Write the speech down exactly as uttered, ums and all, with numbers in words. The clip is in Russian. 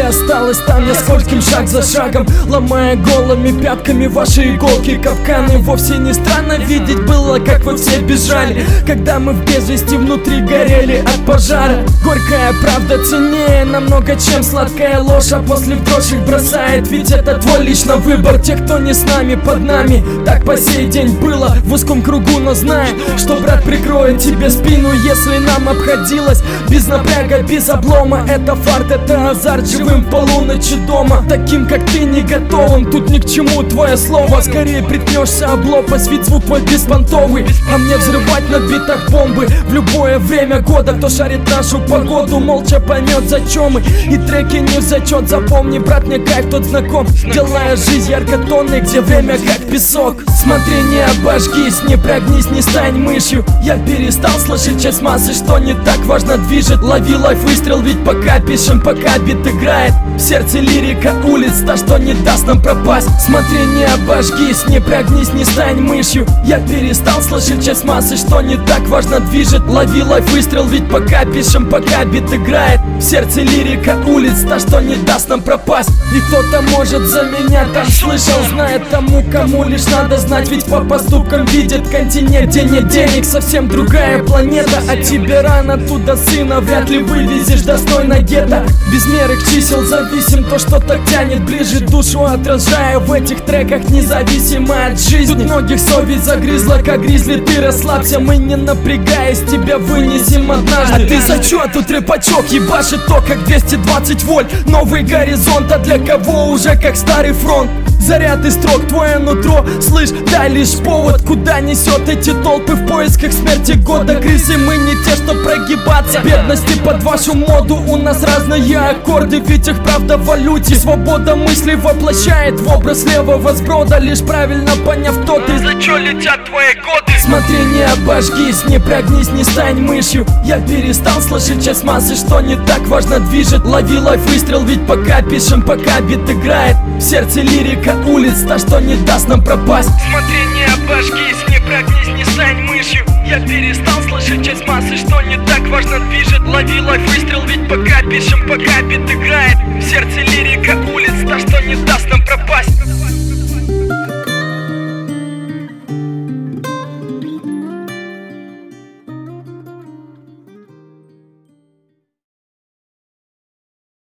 осталось там нескольким шаг за шагом, ломая голыми пятками ваши иголки, капканы. Вовсе не странно видеть было, как вы все бежали, когда мы в бежести внутри горели от пожара. Горькая правда ценнее намного, чем сладкая ложь, а после в дрожь их бросает, ведь это твой личный выбор. Те, кто не с нами, под нами, так по сей день было в узком кругу, но знай, что брат прикроет тебе спину, если нам обходилось без напряга, без облома. Это фарт, это азарт, живым в полуночи дома, таким как ты не готовым, тут ни к чему твое слово. Скорее приткнешься об лопасть, ведь звук твой беспонтовый, а мне взрывать на битах бомбы в любое время года. Кто шарит нашу погоду, молча поймет, за чем мы, и треки не в зачет. Запомни, брат, мне кайф тот знаком, делая жизнь яркотонной, где время как песок. Смотри, не обожгись, не прогнись, не стань мышью. Я перестал слышать часть массы, что не так важно движет. Лови лайф выстрел, ведь пока пишем, пока бит играет, в сердце лирика улиц, та, что не даст нам пропасть. Смотри, не обожгись, не прогнись, не стань мышью. Я перестал слышать часть массы, что не так важно движет. Лови лайф выстрел, ведь пока пишем, пока бит играет, в сердце лирика улиц, та, что не даст нам пропасть. И кто-то может за меня там слышал, знает тому, кому лишь надо знать, ведь по поступкам видит континент, где нет денег, совсем другая планета. А тебе рано туда, сына, вряд ли вывезешь достойно гетто. Без меры чисел зависим, то, что так тянет ближе душу, отражая в этих треках, независимо от жизни. Тут многих совесть загрызла, как гризли, ты расслабься, мы не напрягаясь тебя вынесем однажды. А ты за чё тут рэпачок ебашит то, как двести двадцать вольт, новый горизонт, а для кого уже как старый фронт. Заряд из строк, твое нутро, слышь, дай лишь повод, куда несет эти толпы в поисках смерти года. Крысы, мы не те, что прогибаться бедности под вашу моду, у нас разные аккорды, ведь их правда в валюте. Свобода мысли воплощает в образ левого сброда, лишь правильно поняв, кто ты, за чё летят твои годы. Смотри, не обожгись, не прогнись, не стань мышью. Я перестал слышать часть массы, что не так важно движет. Лови лайф выстрел, ведь пока пишем, пока бит играет, в сердце лирика улиц, та, что не даст нам пропасть. Смотри, не обожгись, не прогнись, не стань мышью. Я перестал слышать часть массы, что не так важно движет. Лови лайф выстрел, ведь пока пишем, пока бит играет, в сердце лирика улиц, та, что не даст нам пропасть.